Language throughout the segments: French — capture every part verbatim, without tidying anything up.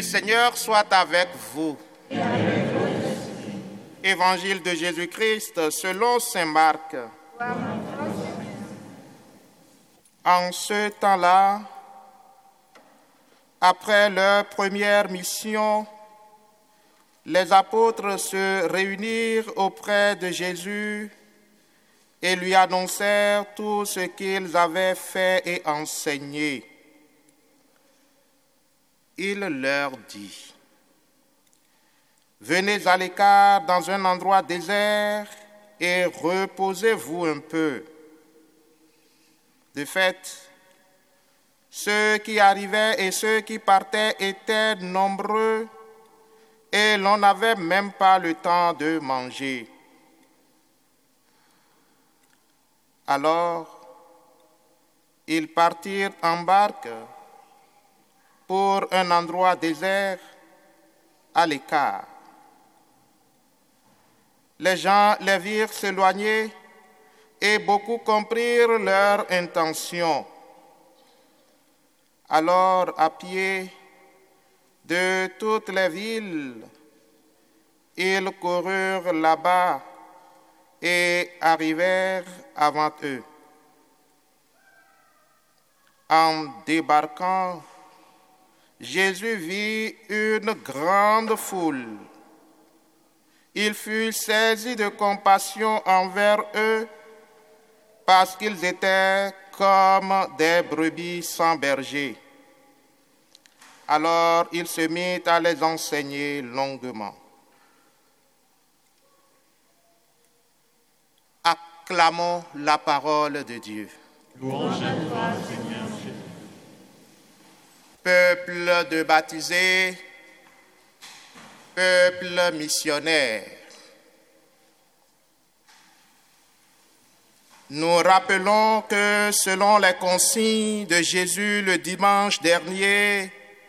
Seigneur soit avec vous. Et avec votre esprit. Évangile de Jésus-Christ selon saint Marc. En ce temps-là, après leur première mission, les apôtres se réunirent auprès de Jésus et lui annoncèrent tout ce qu'ils avaient fait et enseigné. Il leur dit: venez à l'écart dans un endroit désert et reposez-vous un peu. De fait, ceux qui arrivaient et ceux qui partaient étaient nombreux et l'on n'avait même pas le temps de manger. Alors, ils partirent en barque pour un endroit désert à l'écart. Les gens les virent s'éloigner et beaucoup comprirent leur intention. Alors, à pied de toutes les villes, ils coururent là-bas et arrivèrent avant eux. En débarquant, Jésus vit une grande foule. Il fut saisi de compassion envers eux parce qu'ils étaient comme des brebis sans berger. Alors il se mit à les enseigner longuement. Acclamons la parole de Dieu. Louange à toi, Seigneur Jésus. Peuple de baptisés, peuple missionnaire. Nous rappelons que selon les consignes de Jésus le dimanche dernier,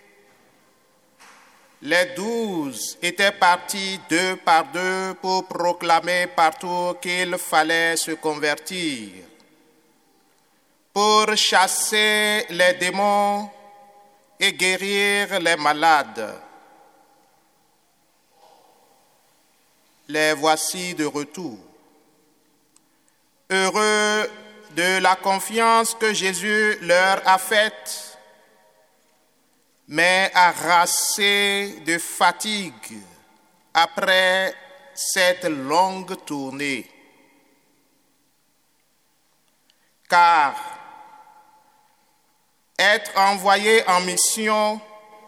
les douze étaient partis deux par deux pour proclamer partout qu'il fallait se convertir, pour chasser les démons et guérir les malades. Les voici de retour. Heureux de la confiance que Jésus leur a faite, mais harassés de fatigue après cette longue tournée. Car être envoyé en mission,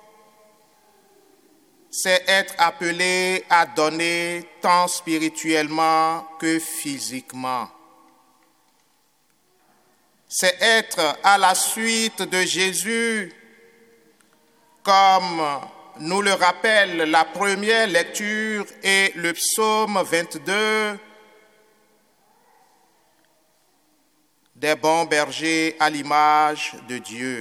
c'est être appelé à donner tant spirituellement que physiquement. C'est être à la suite de Jésus, comme nous le rappelle la première lecture et le psaume vingt-deux, des bons bergers à l'image de Dieu.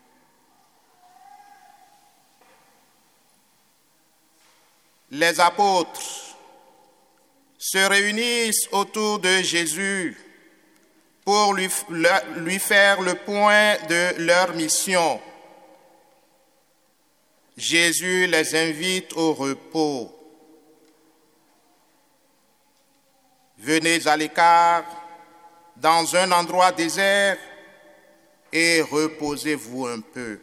Les apôtres se réunissent autour de Jésus pour lui, lui faire le point de leur mission. Jésus les invite au repos. Venez à l'écart dans un endroit désert et reposez-vous un peu.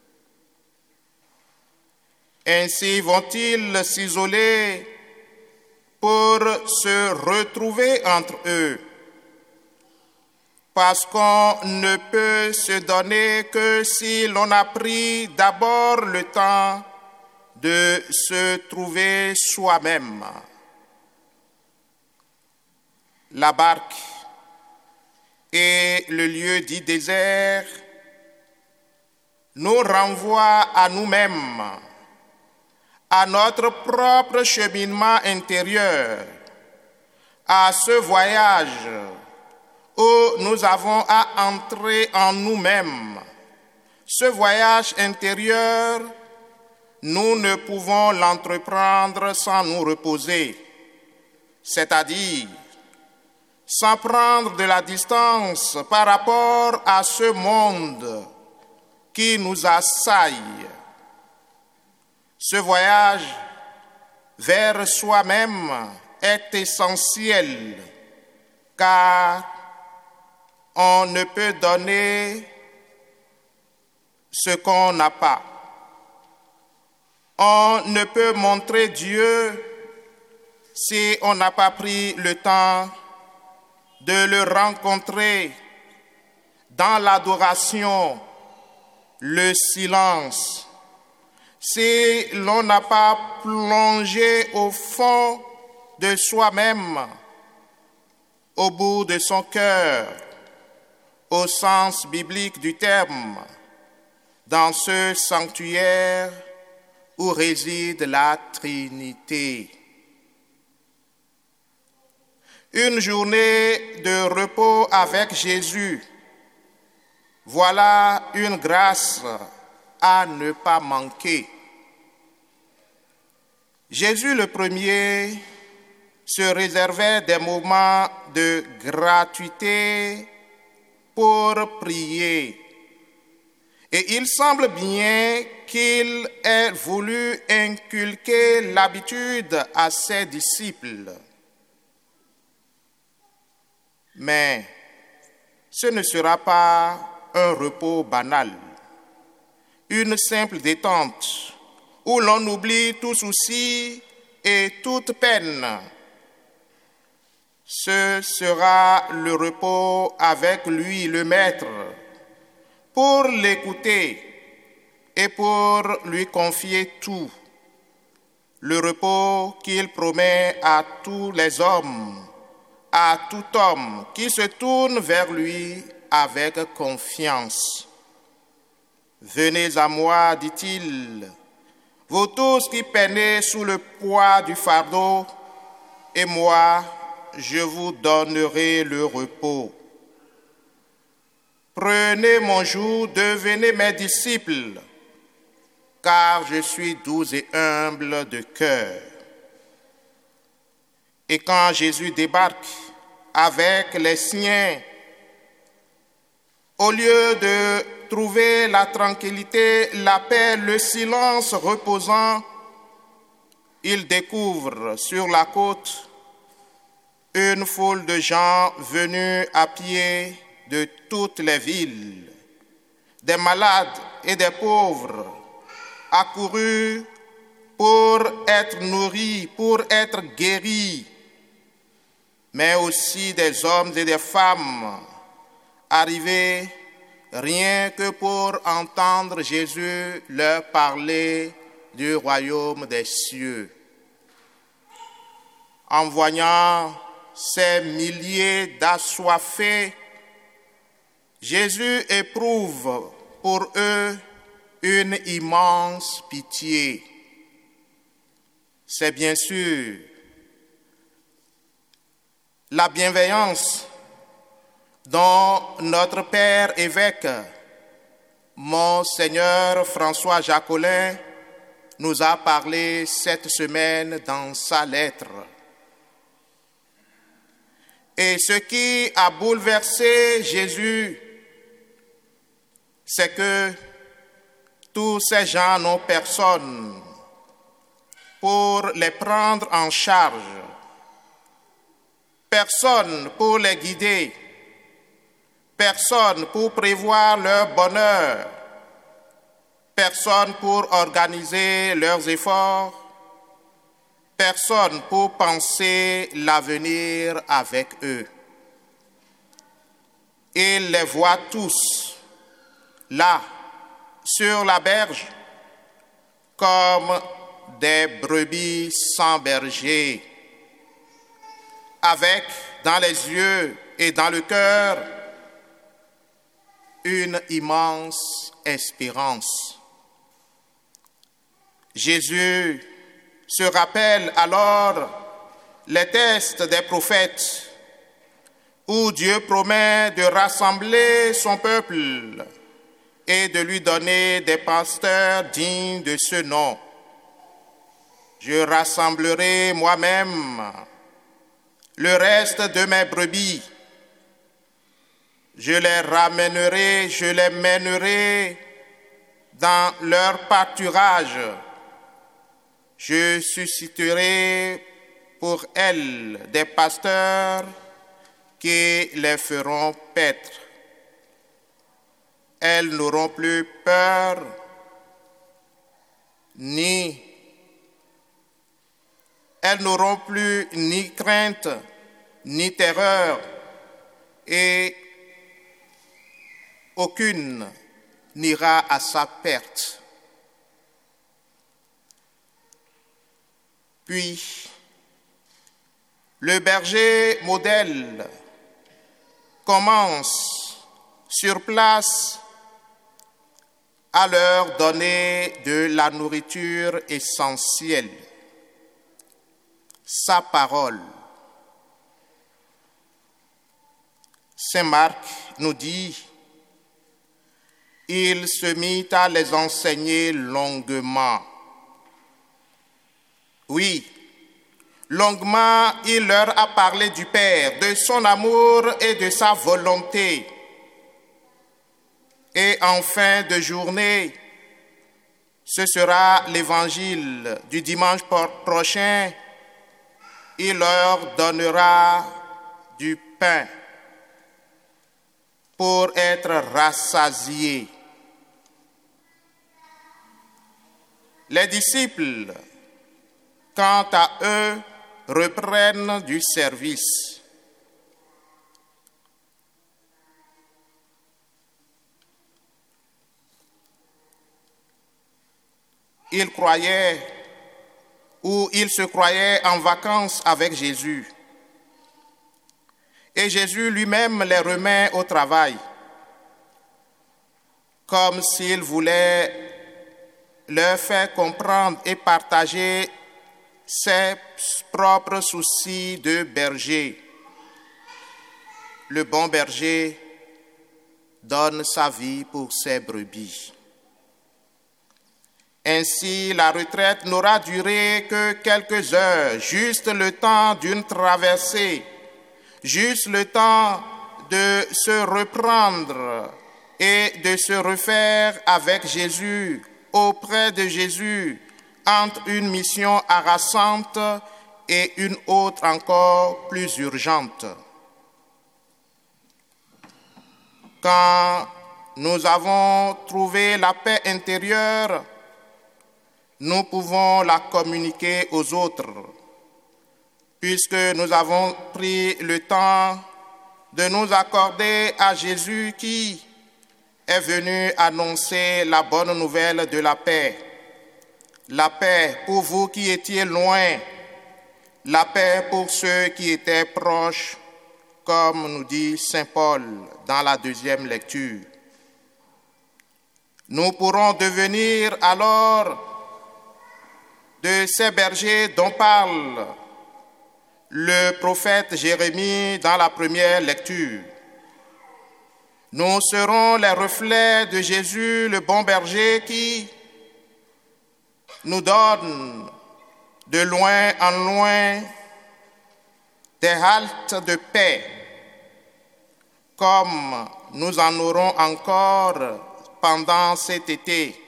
Ainsi vont-ils s'isoler pour se retrouver entre eux, parce qu'on ne peut se donner que si l'on a pris d'abord le temps de se trouver soi-même. La barque et le lieu dit désert nous renvoient à nous-mêmes, à notre propre cheminement intérieur, à ce voyage où nous avons à entrer en nous-mêmes. Ce voyage intérieur, nous ne pouvons l'entreprendre sans nous reposer, c'est-à-dire sans prendre de la distance par rapport à ce monde qui nous assaille. Ce voyage vers soi-même est essentiel car on ne peut donner ce qu'on n'a pas. On ne peut montrer Dieu si on n'a pas pris le temps de le rencontrer dans l'adoration, le silence. Si l'on n'a pas plongé au fond de soi-même, au bout de son cœur, au sens biblique du terme, dans ce sanctuaire où réside la Trinité. Une journée de repos avec Jésus, voilà une grâce à ne pas manquer. Jésus le premier se réservait des moments de gratuité pour prier. Et il semble bien qu'il ait voulu inculquer l'habitude à ses disciples. Mais ce ne sera pas un repos banal, une simple détente où l'on oublie tout souci et toute peine. Ce sera le repos avec lui, le Maître, pour l'écouter et pour lui confier tout. Le repos qu'il promet à tous les hommes, à tout homme qui se tourne vers lui avec confiance. Venez à moi, dit-il, vous tous qui peinez sous le poids du fardeau, et moi, je vous donnerai le repos. Prenez mon joug, devenez mes disciples, car je suis doux et humble de cœur. Et quand Jésus débarque avec les siens, au lieu de trouver la tranquillité, la paix, le silence reposant, il découvre sur la côte une foule de gens venus à pied de toutes les villes, des malades et des pauvres, accourus pour être nourris, pour être guéris, mais aussi des hommes et des femmes arrivés rien que pour entendre Jésus leur parler du royaume des cieux. En voyant ces milliers d'assoiffés, Jésus éprouve pour eux une immense pitié. C'est bien sûr la bienveillance dont notre Père évêque, Monseigneur François Jacolin, nous a parlé cette semaine dans sa lettre. Et ce qui a bouleversé Jésus, c'est que tous ces gens n'ont personne pour les prendre en charge, personne pour les guider, personne pour prévoir leur bonheur, personne pour organiser leurs efforts, personne pour penser l'avenir avec eux. Il les voit tous, là, sur la berge, comme des brebis sans berger, avec, dans les yeux et dans le cœur, une immense espérance. Jésus se rappelle alors les textes des prophètes où Dieu promet de rassembler son peuple et de lui donner des pasteurs dignes de ce nom. Je rassemblerai moi-même le reste de mes brebis. Je les ramènerai, je les mènerai dans leur pâturage Je susciterai pour elles des pasteurs qui les feront paître. Elles n'auront plus peur ni elles n'auront plus ni crainte ni terreur, et aucune n'ira à sa perte. Puis, le berger modèle commence sur place à leur donner de la nourriture essentielle, sa parole. Saint Marc nous dit, il se mit à les enseigner longuement. Oui, longuement, il leur a parlé du Père, de son amour et de sa volonté. Et en fin de journée, ce sera l'évangile du dimanche prochain. Il leur donnera du pain pour être rassasiés. Les disciples, quant à eux, reprennent du service. Ils croyaient ou ils se croyaient en vacances avec Jésus. Et Jésus lui-même les remet au travail, comme s'il voulait leur faire comprendre et partager ses propres soucis de berger. Le bon berger donne sa vie pour ses brebis. Ainsi, la retraite n'aura duré que quelques heures, juste le temps d'une traversée, juste le temps de se reprendre et de se refaire avec Jésus, auprès de Jésus, entre une mission harassante et une autre encore plus urgente. Quand nous avons trouvé la paix intérieure, nous pouvons la communiquer aux autres, puisque nous avons pris le temps de nous accorder à Jésus qui est venu annoncer la bonne nouvelle de la paix. La paix pour vous qui étiez loin, la paix pour ceux qui étaient proches, comme nous dit Saint Paul dans la deuxième lecture. Nous pourrons devenir alors de ces bergers dont parle le prophète Jérémie dans la première lecture. Nous serons les reflets de Jésus, le bon berger, qui nous donne de loin en loin des haltes de paix, comme nous en aurons encore pendant cet été.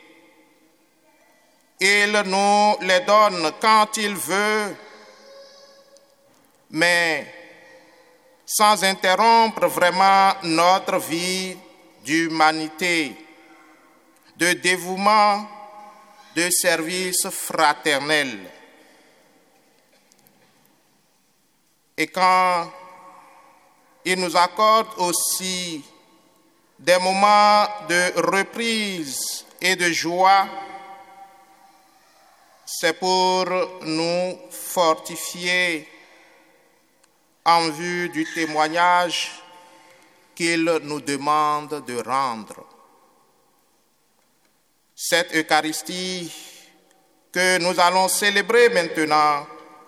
Il nous les donne quand il veut, mais sans interrompre vraiment notre vie d'humanité, de dévouement, de service fraternel. Et quand il nous accorde aussi des moments de reprise et de joie, c'est pour nous fortifier en vue du témoignage qu'il nous demande de rendre. Cette Eucharistie que nous allons célébrer maintenant,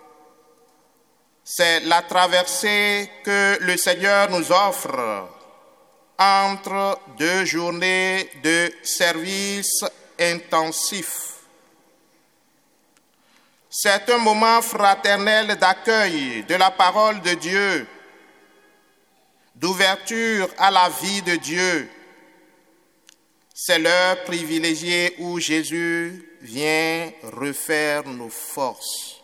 c'est la traversée que le Seigneur nous offre entre deux journées de service intensif. C'est un moment fraternel d'accueil de la parole de Dieu, d'ouverture à la vie de Dieu. C'est l'heure privilégiée où Jésus vient refaire nos forces.